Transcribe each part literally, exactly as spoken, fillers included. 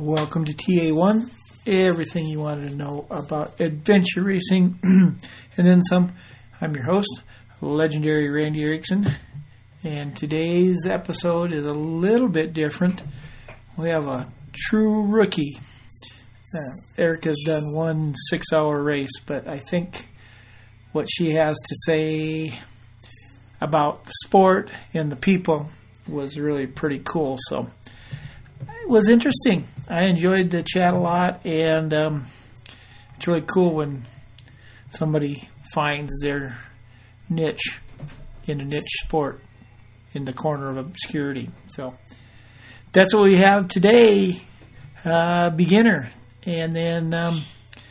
Welcome to T A one, everything you wanted to know about adventure racing, and then some. I'm your host, legendary Randy Erickson, and today's episode is a little bit different. We have a true rookie. Uh, Erica's done one six-hour race, but I think what she has to say about the sport and the people was really pretty cool, so it was interesting. I enjoyed the chat a lot, and um, it's really cool when somebody finds their niche in a niche sport in the corner of obscurity. So that's what we have today, uh, beginner. And then um,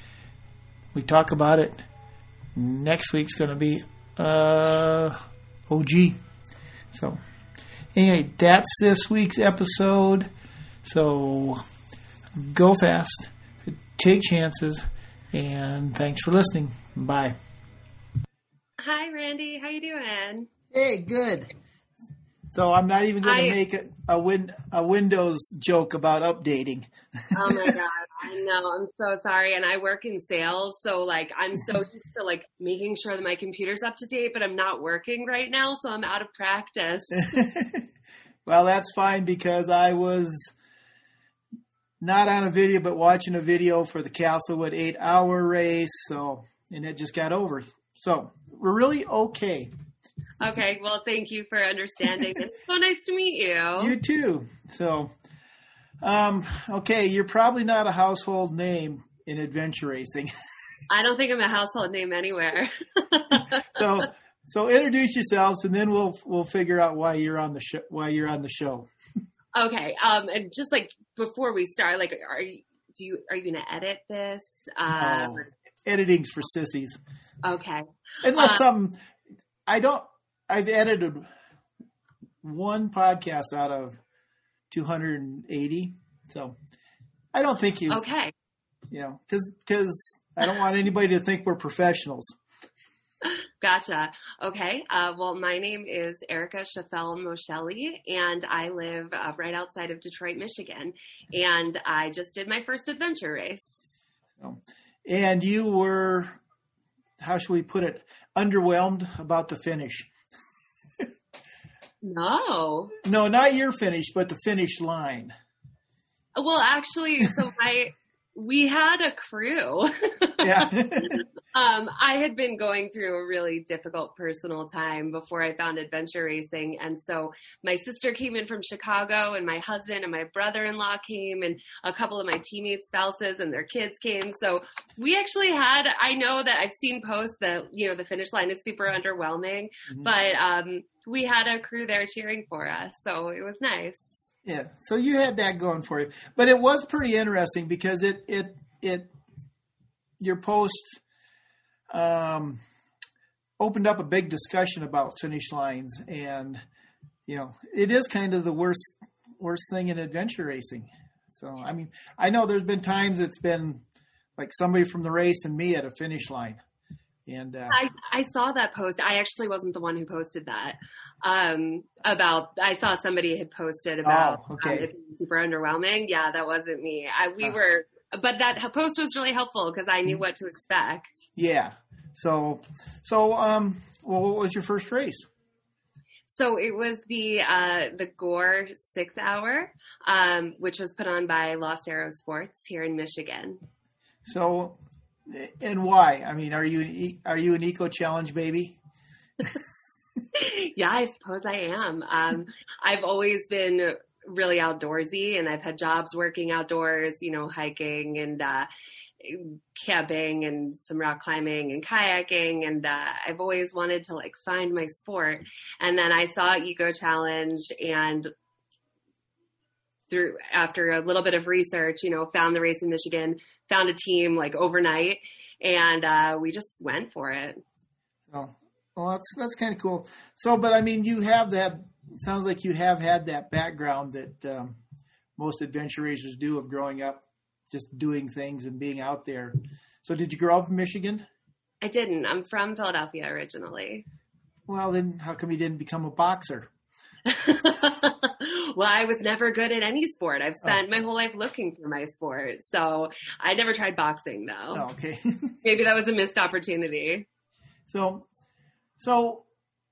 we talk about it. Next week's going to be uh, O G. So anyway, that's this week's episode. So go fast, take chances, and thanks for listening. Bye. Hi, Randy. How you doing? Hey, good. So I'm not even going to I, make a a, win, a Windows joke about updating. Oh my god, I know. I'm so sorry. And I work in sales, so like I'm so used to like making sure that my computer's up to date, but I'm not working right now, so I'm out of practice. Well, that's fine because I was not on a video, but watching a video for the Castlewood eight-hour race, so and it just got over. So we're really okay. Okay, well, thank you for understanding. It's so nice to meet you. You too. So, um, okay, you're probably not a household name in adventure racing. I don't think I'm a household name anywhere. so, so introduce yourselves, and then we'll we'll figure out why you're on the show. Why you're on the show. Okay, um, and just like before we start, like, are you do you are you going to edit this? Uh, no, editing's for sissies. Okay, unless um, something I don't. I've edited one podcast out of two hundred eighty, so I don't think you. Okay. You know, because because I don't want anybody to think we're professionals. Gotcha. Okay. Uh, well, my name is Erica Chaffel Moshelli, and I live uh, right outside of Detroit, Michigan. And I just did my first adventure race. So, and you were, how should we put it, underwhelmed about the finish? No. No, not your finish, but the finish line. Well, actually, so my we had a crew. Yeah. um, I had been going through a really difficult personal time before I found adventure racing. And so my sister came in from Chicago, and my husband and my brother-in-law came, and a couple of my teammates' spouses and their kids came. So we actually had, I know that I've seen posts that, you know, the finish line is super underwhelming, mm-hmm. but um, we had a crew there cheering for us. So it was nice. Yeah, so you had that going for you, but it was pretty interesting because it it it your post um, opened up a big discussion about finish lines, and you know it is kind of the worst worst thing in adventure racing. So I mean, I know there's been times it's been like somebody from the race and me at a finish line. And uh, I, I saw that post. I actually wasn't the one who posted that. Um, about I saw somebody had posted about oh, okay. um, it being super underwhelming. Yeah, that wasn't me. I, we uh, were, but that post was really helpful because I knew what to expect. Yeah. So, so um, well, what was your first race? So it was the uh, the Gore six hour, um, which was put on by Lost Arrow Sports here in Michigan. So. And why? I mean, are you are you an eco challenge baby? Yeah, I suppose I am. Um, I've always been really outdoorsy, and I've had jobs working outdoors, you know, hiking and uh, camping and some rock climbing and kayaking. And uh, I've always wanted to like find my sport. And then I saw Eco Challenge, and through after a little bit of research, you know, found the race in Michigan, found a team like overnight, and uh, we just went for it. Oh, well, that's that's kind of cool. So, but I mean, you have that. It sounds like you have had that background that um, most adventure racers do of growing up, just doing things and being out there. So, did you grow up in Michigan? I didn't. I'm from Philadelphia originally. Well, then how come you didn't become a boxer? Well, I was never good at any sport. I've spent Oh. my whole life looking for my sport. So I never tried boxing though. Oh, okay. Maybe that was a missed opportunity. So, so,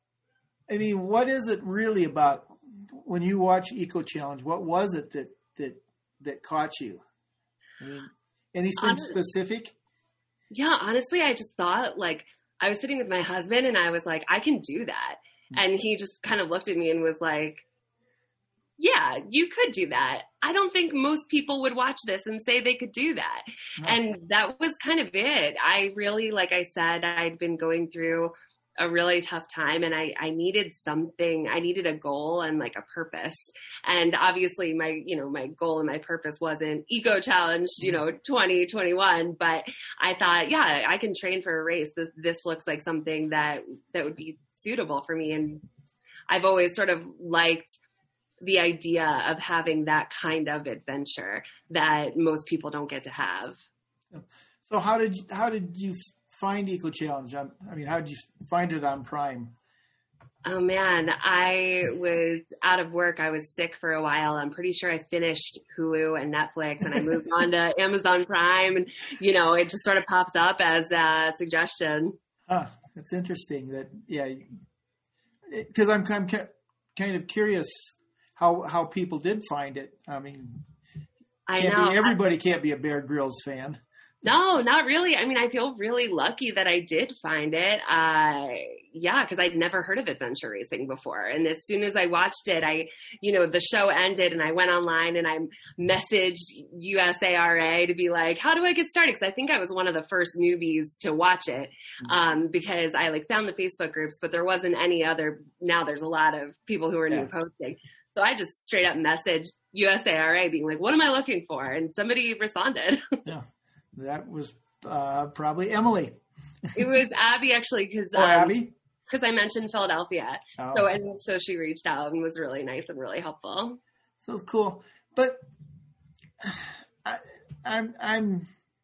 I mean, what is it really about when you watch Eco Challenge? What was it that, that, that caught you? I mean, anything Honest- specific? Yeah, honestly, I just thought like I was sitting with my husband and I was like, I can do that. And he just kind of looked at me and was like, yeah, you could do that. I don't think most people would watch this and say they could do that. No. And that was kind of it. I really, like I said, I'd been going through a really tough time and I, I needed something, I needed a goal and like a purpose. And obviously my, you know, my goal and my purpose wasn't Eco Challenge, you know, twenty twenty-one, but I thought, yeah, I can train for a race. This, this looks like something that, that would be suitable for me. And I've always sort of liked the idea of having that kind of adventure that most people don't get to have. So how did you, how did you find Eco Challenge? On, I mean, how did you find it on Prime? Oh man, I was out of work. I was sick for a while. I'm pretty sure I finished Hulu and Netflix and I moved on to Amazon Prime and, you know, it just sort of pops up as a suggestion. Huh. It's interesting that, yeah, because I'm, I'm kind of curious how how people did find it. I mean, I can't know. Be, everybody can't be a Bear Grylls fan. No, not really. I mean, I feel really lucky that I did find it. Uh, yeah, because I'd never heard of adventure racing before. And as soon as I watched it, I, you know, the show ended and I went online and I messaged U S A R A to be like, how do I get started? Because I think I was one of the first newbies to watch it um, because I like found the Facebook groups, but there wasn't any other. Now there's a lot of people who are Yeah. new posting. So I just straight up messaged U S A R A being like, what am I looking for? And somebody responded. Yeah, that was uh, probably Emily. It was Abby actually, because Oh, um, Abby? because I mentioned Philadelphia. Oh. So and so she reached out and was really nice and really helpful. So it's cool. But I, I'm I'm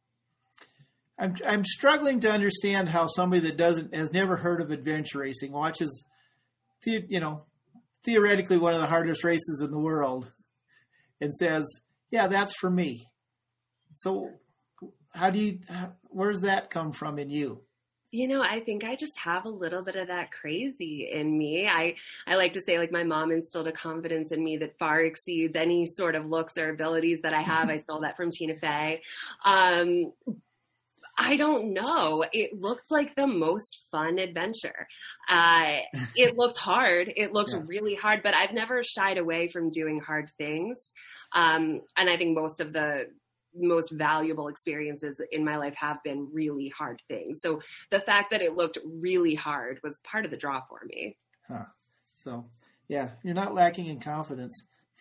I'm I'm struggling to understand how somebody that doesn't has never heard of adventure racing watches, the, you know, theoretically one of the hardest races in the world, and says, "Yeah, that's for me." So, how do you? Where's that come from in you? You know, I think I just have a little bit of that crazy in me. I, I like to say, like, my mom instilled a confidence in me that far exceeds any sort of looks or abilities that I have. I stole that from Tina Fey. Um, I don't know. It looked like the most fun adventure. Uh, it looked hard. It looked Yeah. really hard, but I've never shied away from doing hard things. Um, and I think most of the most valuable experiences in my life have been really hard things. So the fact that it looked really hard was part of the draw for me. Huh. So, yeah, you're not lacking in confidence.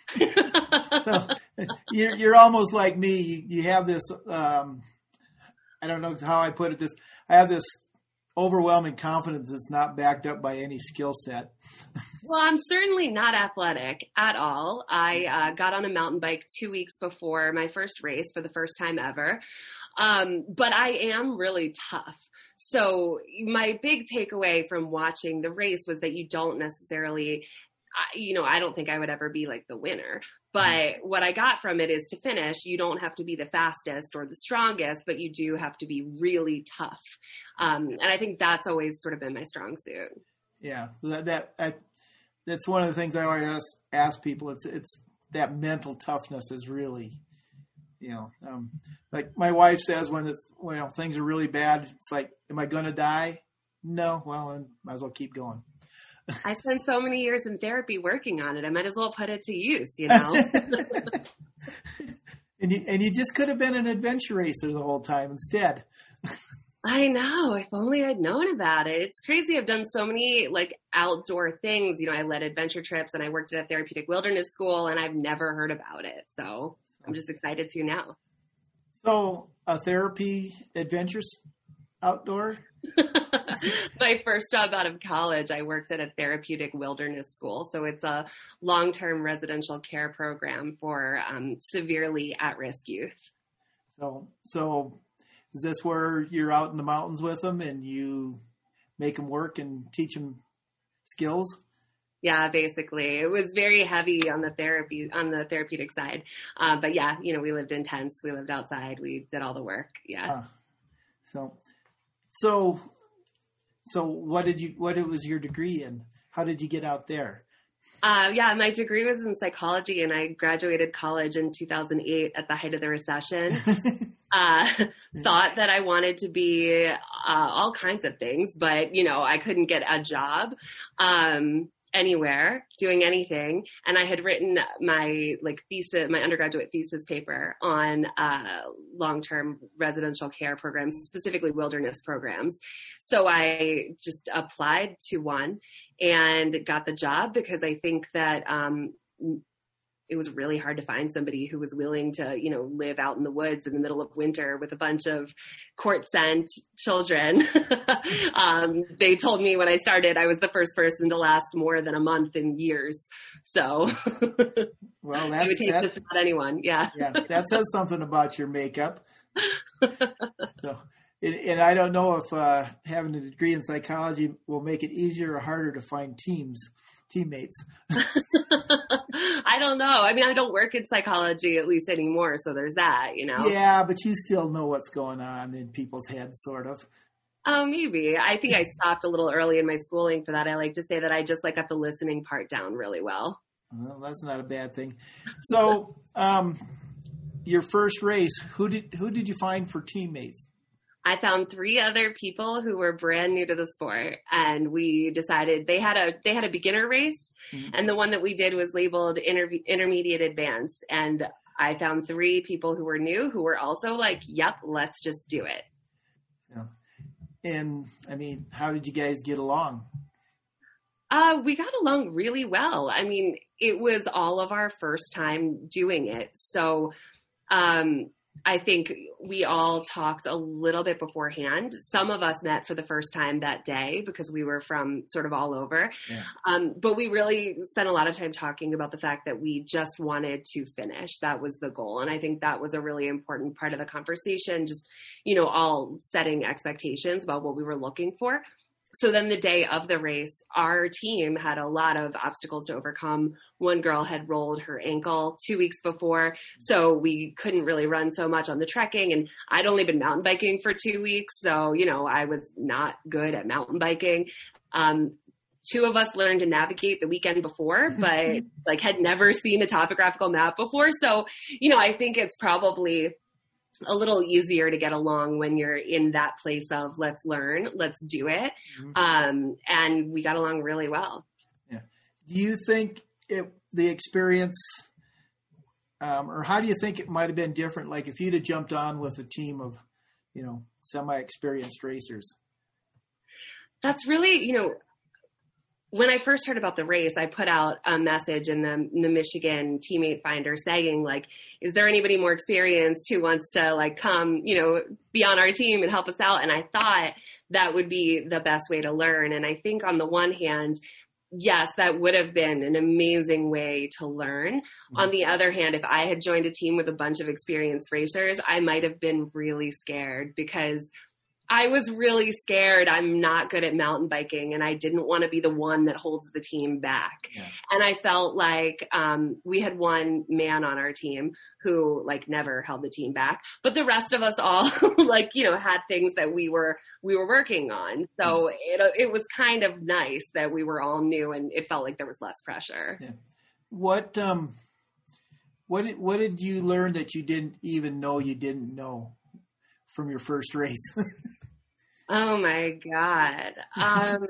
So, you're, you're almost like me. You, you have this, um, I don't know how I put it this, I have this overwhelming confidence that's not backed up by any skill set. Well, I'm certainly not athletic at all. I uh, got on a mountain bike two weeks before my first race for the first time ever. Um, but I am really tough. So my big takeaway from watching the race was that you don't necessarily, you know, I don't think I would ever be like the winner. But what I got from it is to finish, you don't have to be the fastest or the strongest, but you do have to be really tough. Um, and I think that's always sort of been my strong suit. Yeah, that, that I, that's one of the things I always ask, ask people. It's it's that mental toughness is really, you know, um, like my wife says when it's well things are really bad. It's like, am I going to die? No. Well, then might as well keep going. I spent so many years in therapy working on it. I might as well put it to use, you know? and you and you just could have been an adventure racer the whole time instead. I know. If only I'd known about it. It's crazy. I've done so many like outdoor things. You know, I led adventure trips and I worked at a therapeutic wilderness school and I've never heard about it. So I'm just excited to now. So a therapy adventures outdoor? My first job out of college, I worked at a therapeutic wilderness school. So it's a long-term residential care program for um, severely at-risk youth. So, so is this where you're out in the mountains with them and you make them work and teach them skills? Yeah, basically. It was very heavy on the therapy, on the therapeutic side. Uh, but yeah, you know, we lived in tents. We lived outside. We did all the work. Yeah. Uh, so, so, so what did you, what it was your degree in? How did you get out there? Uh, yeah, my degree was in psychology, and I graduated college in two thousand eight at the height of the recession. uh, thought that I wanted to be uh, all kinds of things, but, you know, I couldn't get a job. Um, anywhere doing anything. And I had written my like thesis, my undergraduate thesis paper on uh, long-term residential care programs, specifically wilderness programs. So I just applied to one and got the job because I think that um, it was really hard to find somebody who was willing to, you know, live out in the woods in the middle of winter with a bunch of court sent children. um, they told me when I started, I was the first person to last more than a month in years. So well, that's, it would that, just about anyone. Yeah. Yeah. That says something about your makeup. So, and, and I don't know if uh, having a degree in psychology will make it easier or harder to find teams. teammates. I don't know. I mean, I don't work in psychology at least anymore. So there's that, you know? Yeah, but you still know what's going on in people's heads, sort of. Oh, maybe. I think I stopped a little early in my schooling for that. I like to say that I just like got the listening part down really well. Well, that's not a bad thing. So, um, your first race, who did, who did you find for teammates? I found three other people who were brand new to the sport, and we decided they had a they had a beginner race, mm-hmm. and the one that we did was labeled inter- intermediate advanced. And I found three people who were new who were also like, "Yep, let's just do it." Yeah. And I mean, how did you guys get along? Uh, we got along really well. I mean, it was all of our first time doing it, so. Um, I think we all talked a little bit beforehand. Some of us met for the first time that day because we were from sort of all over. Yeah. Um, but we really spent a lot of time talking about the fact that we just wanted to finish. That was the goal. And I think that was a really important part of the conversation, just, you know, all setting expectations about what we were looking for. So then the day of the race, our team had a lot of obstacles to overcome. One girl had rolled her ankle two weeks before, so we couldn't really run so much on the trekking. And I'd only been mountain biking for two weeks, so, you know, I was not good at mountain biking. Um, two of us learned to navigate the weekend before, but like had never seen a topographical map before. So, you know, I think it's probably a little easier to get along when you're in that place of let's learn, let's do it. Mm-hmm. Um, and we got along really well. Yeah. Do you think it, the experience, um, or how do you think it might have been different? Like if you'd have jumped on with a team of, you know, semi-experienced racers? That's really, you know, when I first heard about the race, I put out a message in the, in the Michigan teammate finder saying, like, is there anybody more experienced who wants to, like, come, you know, be on our team and help us out? And I thought that would be the best way to learn. And I think on the one hand, yes, that would have been an amazing way to learn. Mm-hmm. On the other hand, if I had joined a team with a bunch of experienced racers, I might have been really scared because I was really scared. I'm not good at mountain biking, and I didn't want to be the one that holds the team back. Yeah. And I felt like um, we had one man on our team who like never held the team back, but the rest of us all like, you know, had things that we were we were working on. So it it was kind of nice that we were all new, and it felt like there was less pressure. Yeah. What um, what did, what did you learn that you didn't even know you didn't know from your first race? Oh my God. Um,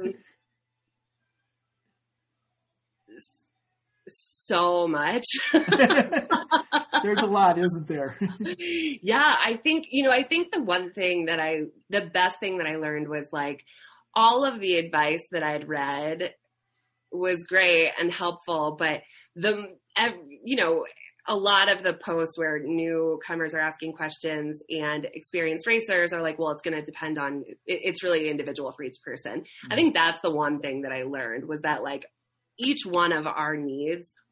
so much. There's a lot, isn't there? Yeah, I think, you know, I think the one thing that I, the best thing that I learned was like all of the advice that I'd read was great and helpful, but the, you know, a lot of the posts where newcomers are asking questions and experienced racers are like, well, it's going to depend on, it's really individual for each person. Mm-hmm. I think that's the one thing that I learned was that like each one of our needs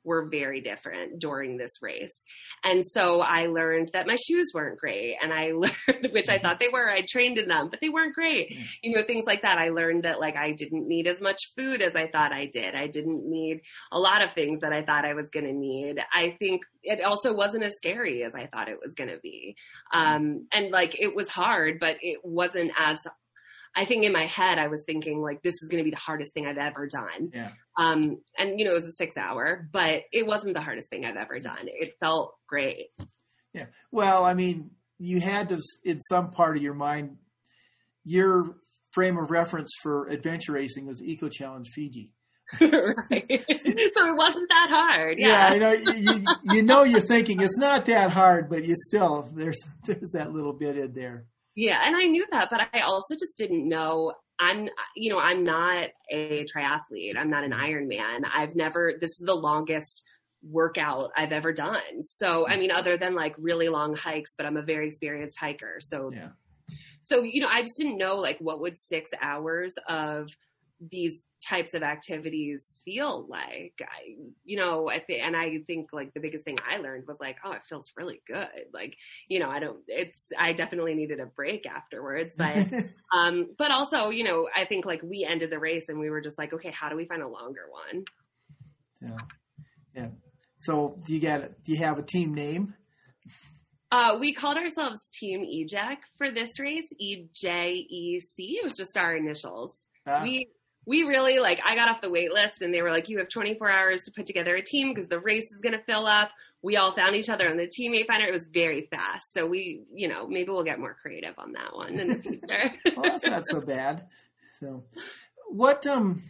were very different during this race. And so I learned that my shoes weren't great. And I learned, which I thought they were, I trained in them, but they weren't great. Mm. You know, things like that. I learned that like I didn't need as much food as I thought I did. I didn't need a lot of things that I thought I was going to need. I think it also wasn't as scary as I thought it was going to be. Um, and like it was hard, but it wasn't as I think in my head, I was thinking like, this is going to be the hardest thing I've ever done. Yeah. Um, and you know, it was a six hour, but it wasn't the hardest thing I've ever done. It felt great. Yeah. Well, I mean, you had to, in some part of your mind, your frame of reference for adventure racing was Eco Challenge Fiji. Right. So it wasn't that hard. Yeah. Yeah. You know, you, you know, you're thinking it's not that hard, but you still, there's, there's that little bit in there. Yeah. And I knew that, but I also just didn't know I'm, you know, I'm not a triathlete. I'm not an Ironman. I've never, this is the longest workout I've ever done. So, I mean, other than like really long hikes, but I'm a very experienced hiker. So, yeah. so, you know, I just didn't know like what would six hours of these types of activities feel like. I, you know, I think, and I think like the biggest thing I learned was like, oh, it feels really good. Like, you know, I don't, it's, I definitely needed a break afterwards, but, um, but also, you know, I think like we ended the race and we were just like, okay, how do we find a longer one? Yeah. Yeah. So do you get, do you have a team name? Uh, we called ourselves Team E J E C for this race, E J E C. It was just our initials. Ah. We, We really, like, I got off the wait list and they were like, you have twenty-four hours to put together a team because the race is going to fill up. We all found each other on the teammate finder. It was very fast. So we, you know, maybe we'll get more creative on that one in the future. Well, that's not so bad. So what, um,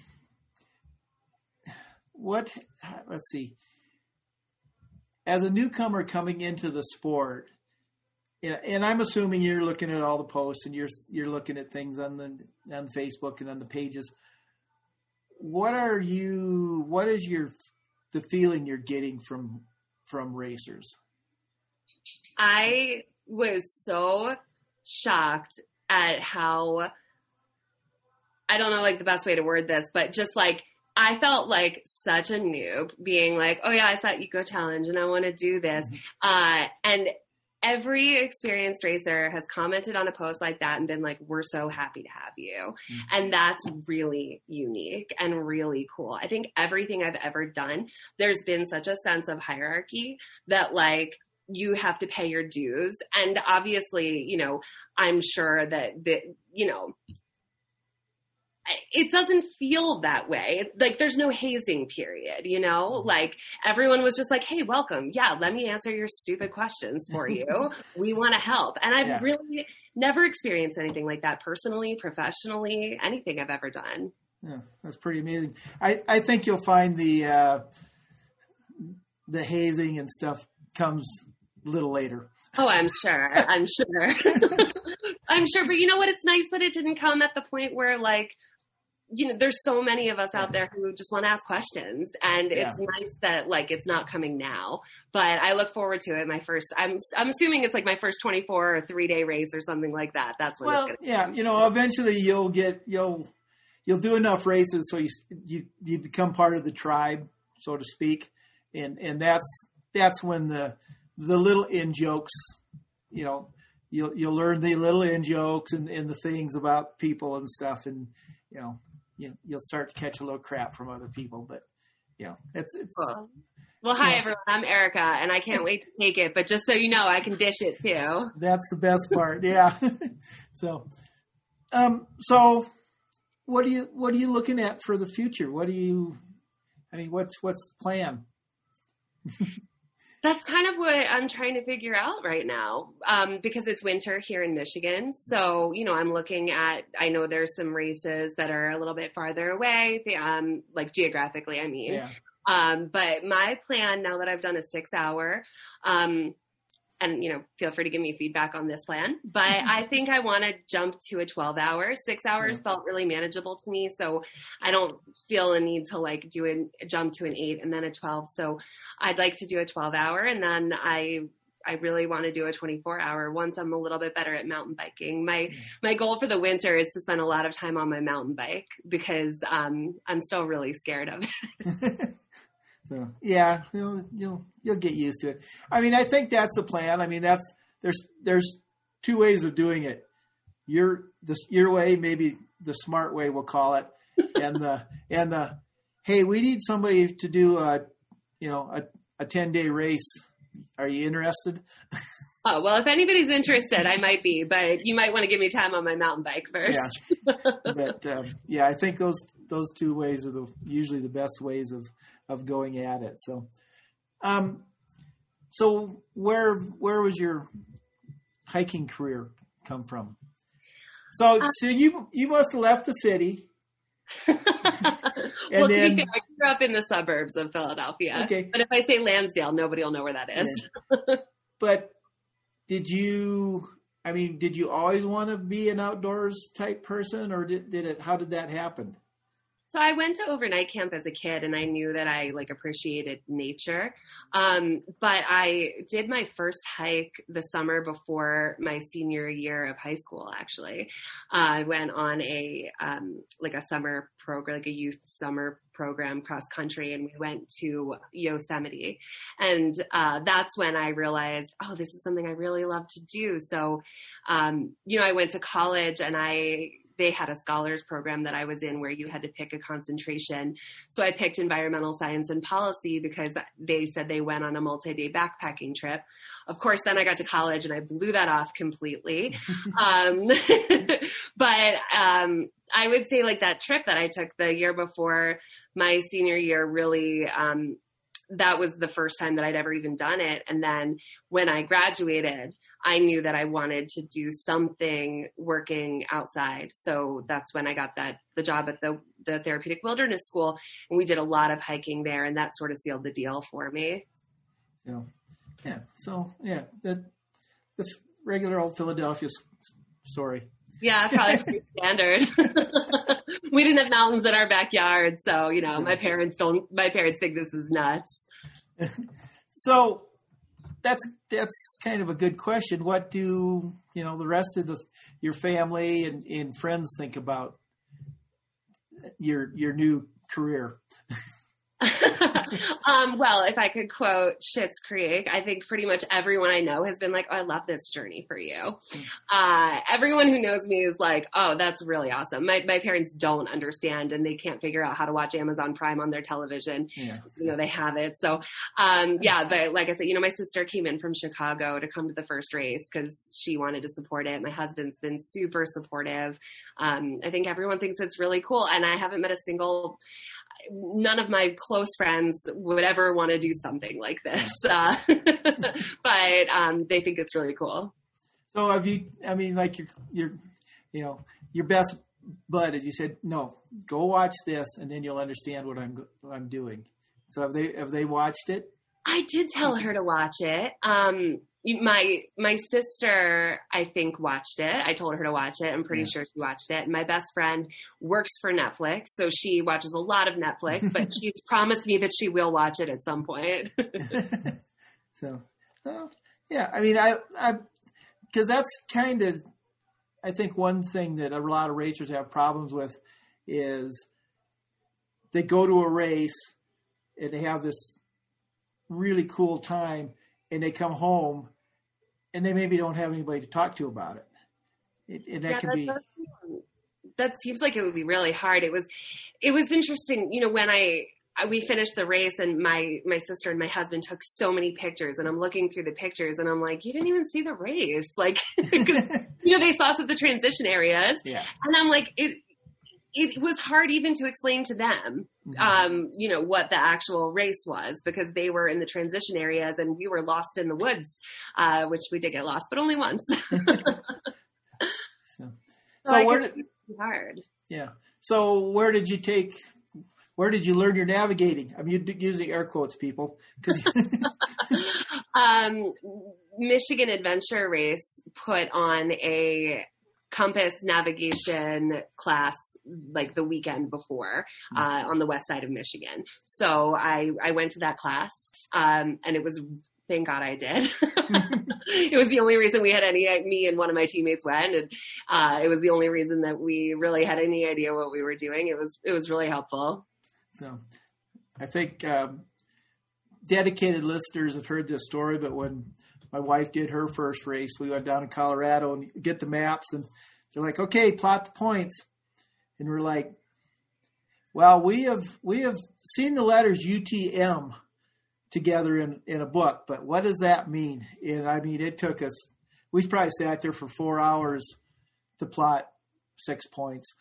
what, let's see, as a newcomer coming into the sport, and I'm assuming you're looking at all the posts and you're, you're looking at things on the, on Facebook and on the pages. What are you, what is your, the feeling you're getting from, from racers? I was so shocked at how, I don't know like the best way to word this, but just like, I felt like such a noob being like, oh yeah, I thought Eco Challenge and I want to do this. Mm-hmm. Uh, and every experienced racer has commented on a post like that and been like, we're so happy to have you. Mm-hmm. And that's really unique and really cool. I think everything I've ever done, there's been such a sense of hierarchy that like, you have to pay your dues. And obviously, you know, I'm sure that, that you know, it doesn't feel that way. Like there's no hazing period, you know, like everyone was just like, hey, welcome. Yeah. Let me answer your stupid questions for you. We want to help. And I've yeah. really never experienced anything like that personally, professionally, anything I've ever done. Yeah. That's pretty amazing. I, I think you'll find the, uh, the hazing and stuff comes a little later. Oh, I'm sure. I'm sure. I'm sure. But you know what? It's nice that it didn't come at the point where like, you know, there's so many of us out there who just want to ask questions, and it's yeah. nice that like it's not coming now. But I look forward to it. My first, I'm I'm assuming it's like my first twenty-four or three day race or something like that. That's when well, it's gonna yeah, come. You know, eventually you'll get you'll you'll do enough races so you you you become part of the tribe, so to speak, and and that's that's when the the little in jokes, you know, you'll you'll learn the little in jokes and, and the things about people and stuff, and you know. You, you'll start to catch a little crap from other people, but you know, it's, it's, well, well hi yeah. everyone. I'm Erica and I can't wait to take it, but just so you know, I can dish it too. That's the best part. Yeah. so, um, so what are you, what are you looking at for the future? What do you, I mean, what's, what's the plan? That's kind of what I'm trying to figure out right now, um, because it's winter here in Michigan. So, you know, I'm looking at, I know there's some races that are a little bit farther away, um, like geographically, I mean. Yeah. Um, but my plan now that I've done a six hour, um, and, you know, feel free to give me feedback on this plan, but I think I want to jump to a twelve hour. Six hours yeah. felt really manageable to me. So I don't feel a need to like do a jump to an eight and then a twelve. So I'd like to do a twelve hour. And then I, I really want to do a twenty-four hour once I'm a little bit better at mountain biking. My, yeah. my goal for the winter is to spend a lot of time on my mountain bike because, um, I'm still really scared of it. So yeah, you'll you'll you'll get used to it. I mean, I think that's the plan. I mean, that's there's there's two ways of doing it. Your the your way, maybe the smart way, we'll call it, and the and the hey, we need somebody to do a you know a a ten day race. Are you interested? Oh, well, if anybody's interested, I might be, but you might want to give me time on my mountain bike first. Yeah. But, um, yeah, I think those those two ways are the usually the best ways of, of going at it. So, um, so where where was your hiking career come from? So, uh, so you you must have left the city. Well, then, to be fair, I grew up in the suburbs of Philadelphia. Okay. But if I say Lansdale, nobody will know where that is. Yeah. But did you, I mean, did you always want to be an outdoors type person, or did, did it, how did that happen? So I went to overnight camp as a kid, and I knew that I like appreciated nature. Um, but I did my first hike the summer before my senior year of high school. Actually, uh, I went on a um, like a summer program, like a youth summer program cross country, and we went to Yosemite. And uh, that's when I realized, oh, this is something I really love to do. So, um, you know, I went to college, and I. They had a scholars program that I was in where you had to pick a concentration. So I picked environmental science and policy because they said they went on a multi-day backpacking trip. Of course, then I got to college and I blew that off completely. um, but um, I would say like that trip that I took the year before my senior year really um, that was the first time that I'd ever even done it. And then when I graduated, I knew that I wanted to do something working outside. So that's when I got that, the job at the, the Therapeutic Wilderness School. And we did a lot of hiking there, and that sort of sealed the deal for me. So, yeah. So, yeah, the, the regular old Philadelphia story. Yeah, probably pretty standard. We didn't have mountains in our backyard, so you know, my parents don't. My parents think this is nuts. So that's that's kind of a good question. What do you know the rest of the your family and, and friends think about your your new career? um, well, if I could quote Schitt's Creek, I think pretty much everyone I know has been like, oh, I love this journey for you. Uh, everyone who knows me is like, oh, that's really awesome. My my parents don't understand, and they can't figure out how to watch Amazon Prime on their television. Yeah. You know, they have it. So, um, yeah, but like I said, you know, my sister came in from Chicago to come to the first race because she wanted to support it. My husband's been super supportive. Um, I think everyone thinks it's really cool, and I haven't met a single none of my close friends would ever want to do something like this. Uh, but um, they think it's really cool. So have you, I mean, like your, your, you know, your best bud, as you said, no, go watch this and then you'll understand what I'm, what I'm doing. So have they, have they watched it? I did tell her to watch it. Um, my, my sister, I think, watched it. I told her to watch it. I'm pretty yeah. sure she watched it. And my best friend works for Netflix, so she watches a lot of Netflix, but she's promised me that she will watch it at some point. So, well, yeah, I mean, I, I, cause that's kind of, I think one thing that a lot of racers have problems with is they go to a race and they have this really cool time, and they come home and they maybe don't have anybody to talk to about it. it and that yeah, can that, be. Does, that seems like it would be really hard. It was, it was interesting. You know, when I, we finished the race and my, my sister and my husband took so many pictures, and I'm looking through the pictures and I'm like, you didn't even see the race. Like, you know, they saw us at the transition areas. Yeah. And I'm like, it, it was hard even to explain to them, um, you know, what the actual race was, because they were in the transition areas and we were lost in the woods, uh, which we did get lost, but only once. so so, so where did, it was hard. Yeah. So where did you take, where did you learn your navigating? I'm using air quotes, people. um, Michigan Adventure Race put on a compass navigation class like the weekend before, uh, on the west side of Michigan. So I, I went to that class, um, and it was, thank God I did. It was the only reason we had any, me and one of my teammates went, and, uh, it was the only reason that we really had any idea what we were doing. It was, it was really helpful. So I think, um, dedicated listeners have heard this story, but when my wife did her first race, we went down to Colorado and get the maps, and they're like, okay, plot the points. And we're like, well, we have we have seen the letters U T M together in, in a book, but what does that mean? And I mean, it took us, we probably sat there for four hours to plot six points.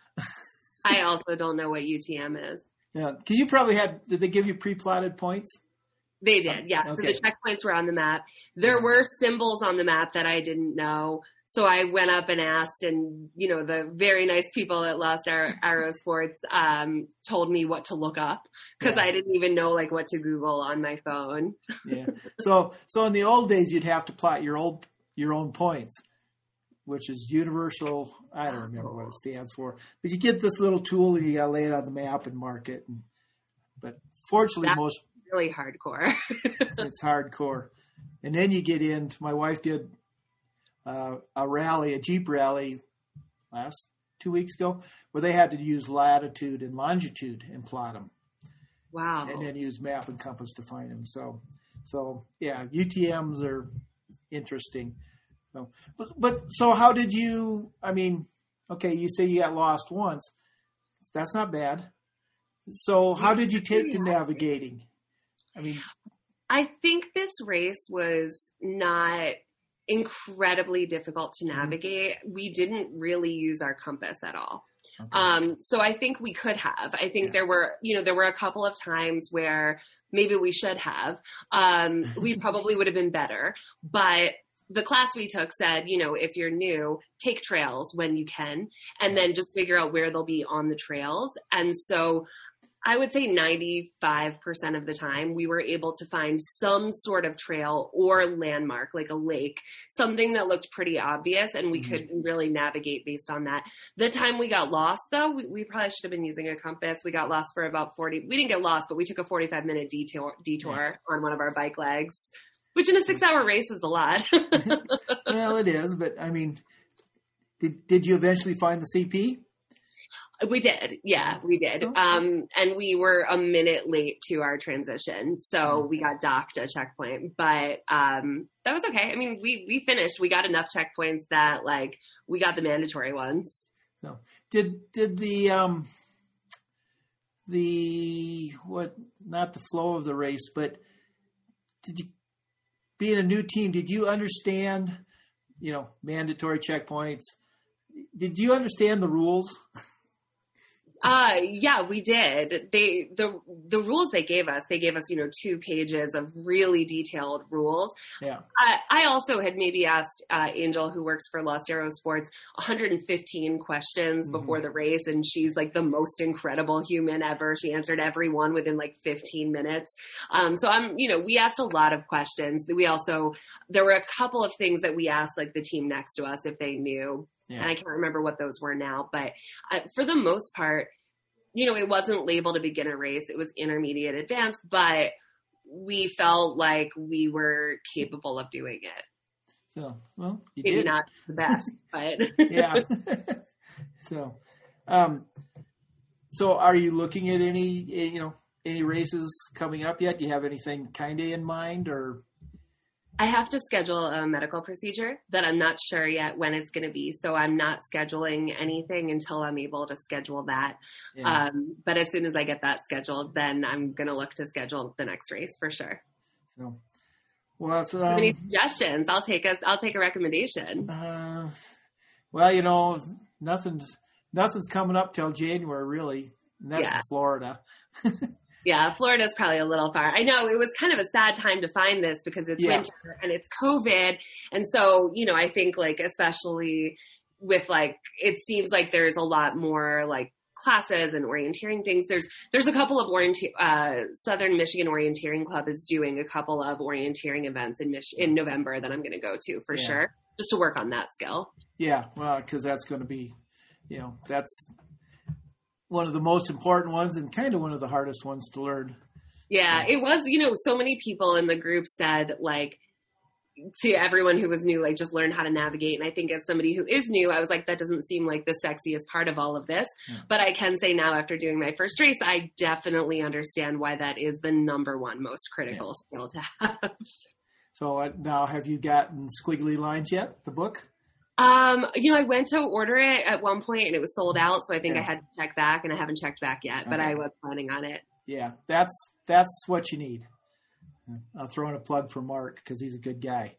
I also don't know what U T M is. Yeah, because you probably had, did they give you pre-plotted points? They did, yeah. Okay. So the checkpoints were on the map. There were symbols on the map that I didn't know. So I went up and asked, and, you know, the very nice people at Lost Arrow Sports um, told me what to look up because yeah. I didn't even know, like, what to Google on my phone. Yeah. So so in the old days, you'd have to plot your old your own points, which is universal. I don't remember what it stands for. But you get this little tool, and you got to lay it on the map and mark it. And, but fortunately, That's most... really hardcore. it's, it's hardcore. And then you get into, my wife did uh, a rally, a Jeep rally last two weeks ago, where they had to use latitude and longitude and plot them. Wow. And then use map and compass to find them. So, so yeah, U T Ms are interesting. So, but, but so how did you, I mean, okay, you say you got lost once. That's not bad. So how did you take to navigating? I mean, I think this race was not incredibly difficult to navigate. Mm-hmm. We didn't really use our compass at all. Okay. Um, so I think we could have. I think yeah. there were, you know, there were a couple of times where maybe we should have. Um, we probably would have been better. But the class we took said, you know, if you're new, take trails when you can, and then just figure out where they'll be on the trails. And so I would say ninety-five percent of the time we were able to find some sort of trail or landmark, like a lake, something that looked pretty obvious, and we mm-hmm. could really navigate based on that. The time we got lost, though, we, we probably should have been using a compass. We got lost for about forty. We didn't get lost, but we took a forty-five minute detour, detour yeah. on one of our bike legs, which in a six hour race is a lot. Well, it is, but I mean, did, did you eventually find the C P? We did. Yeah, we did. Okay. Um, and we were a minute late to our transition. So we got docked a checkpoint, but, um, that was okay. I mean, we, we finished, we got enough checkpoints that like we got the mandatory ones. So did, did the, um, the, what, not the flow of the race, but did you, being a new team, did you understand, you know, mandatory checkpoints? Did you understand the rules? Uh, yeah, we did. They, the, the rules they gave us, they gave us, you know, two pages of really detailed rules. Yeah. I, I also had maybe asked, uh, Angel, who works for Lost Arrow Sports, one hundred fifteen questions mm-hmm. before the race. And she's like the most incredible human ever. She answered every one within like fifteen minutes. Um, so I'm, you know, we asked a lot of questions. We also, there were a couple of things that we asked like the team next to us if they knew. Yeah. And I can't remember what those were now, but uh, for the most part, you know, it wasn't labeled a beginner race. It was intermediate advanced, but we felt like we were capable of doing it. So, well, you maybe did. Not the best, but yeah. So, um, so are you looking at any, you know, any races coming up yet? Do you have anything kind of in mind, or? I have to schedule a medical procedure that I'm not sure yet when it's going to be. So I'm not scheduling anything until I'm able to schedule that. Yeah. Um, but as soon as I get that scheduled, then I'm going to look to schedule the next race for sure. So, well, that's, um, any suggestions? I'll take a, I'll take a recommendation. Uh, well, you know, nothing's, nothing's coming up till January really. And that's yeah. in Florida. Yeah, Florida's probably a little far. I know it was kind of a sad time to find this because it's yeah. winter and it's COVID. And so, you know, I think like, especially with like, it seems like there's a lot more like classes and orienteering things. There's, there's a couple of oriente- uh, Southern Michigan Orienteering Club is doing a couple of orienteering events in Mich- in November that I'm going to go to for yeah. sure, just to work on that skill. Yeah. Well, cause that's going to be, you know, that's one of the most important ones and kind of one of the hardest ones to learn. Yeah, it was, you know, so many people in the group said like, to everyone who was new, like just learn how to navigate. And I think as somebody who is new, I was like, that doesn't seem like the sexiest part of all of this. Yeah. But I can say now after doing my first race, I definitely understand why that is the number one most critical yeah. skill to have. So uh, now have you gotten Squiggly Lines yet, the book? Um, you know, I went to order it at one point and it was sold out. So I think yeah. I had to check back, and I haven't checked back yet, but okay. I was planning on it. Yeah, that's, that's what you need. I'll throw in a plug for Mark because he's a good guy.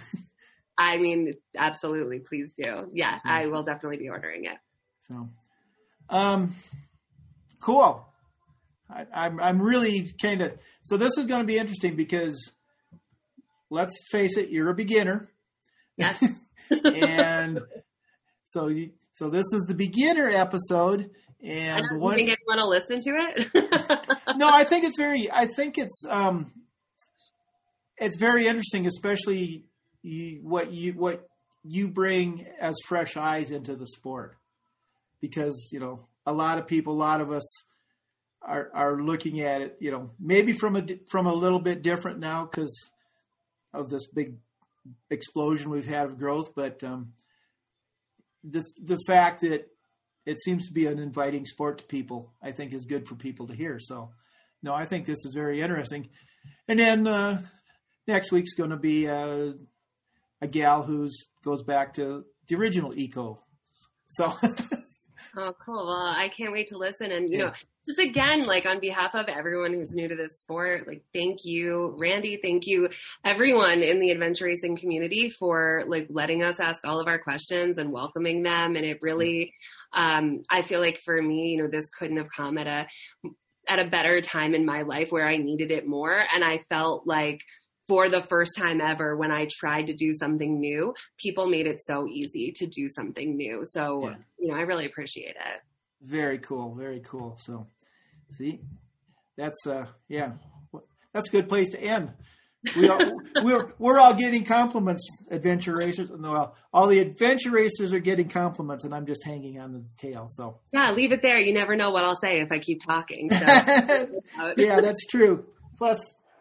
I mean, absolutely. Please do. Yeah, so, I will definitely be ordering it. So, um, cool. I, I'm, I'm really kind of, so this is going to be interesting because let's face it, you're a beginner. Yes. And so, you, so this is the beginner episode. And I don't the one, think anyone will listen to it. No, I think it's very, I think it's, um, it's very interesting, especially you, what you what you bring as fresh eyes into the sport, because you know a lot of people, a lot of us are are looking at it, you know, maybe from a from a little bit different now because of this big explosion we've had of growth, but um, the the fact that it seems to be an inviting sport to people, I think, is good for people to hear. So, no, I think this is very interesting, and then. Uh, Next week's going to be a, a gal who's goes back to the original eco. So, oh, cool. Well, I can't wait to listen. And, you yeah. know, just again, like on behalf of everyone who's new to this sport, like, thank you, Randy. Thank you, everyone in the adventure racing community for like letting us ask all of our questions and welcoming them. And it really, um, I feel like for me, you know, this couldn't have come at a, at a better time in my life where I needed it more. And I felt like, for the first time ever, when I tried to do something new, people made it so easy to do something new. So, yeah. you know, I really appreciate it. Very cool. Very cool. So, see, that's, uh, yeah, that's a good place to end. We all, we're, we're all getting compliments, adventure racers. Well, all the adventure racers are getting compliments, and I'm just hanging on the tail. So, yeah, leave it there. You never know what I'll say if I keep talking. So. Yeah, that's true. Plus,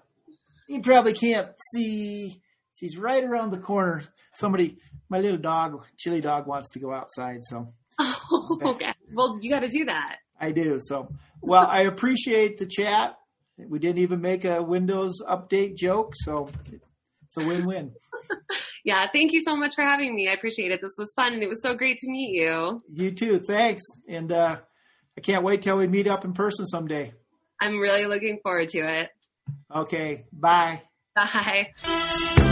you probably can't see. She's right around the corner. Somebody, my little dog, Chili Dog, wants to go outside. So, oh, okay. Well, you got to do that. I do. So, well, I appreciate the chat. We didn't even make a Windows update joke, so it's a win-win. Yeah, thank you so much for having me. I appreciate it. This was fun, and it was so great to meet you. You too. Thanks. And uh, I can't wait till we meet up in person someday. I'm really looking forward to it. Okay. Bye. Bye.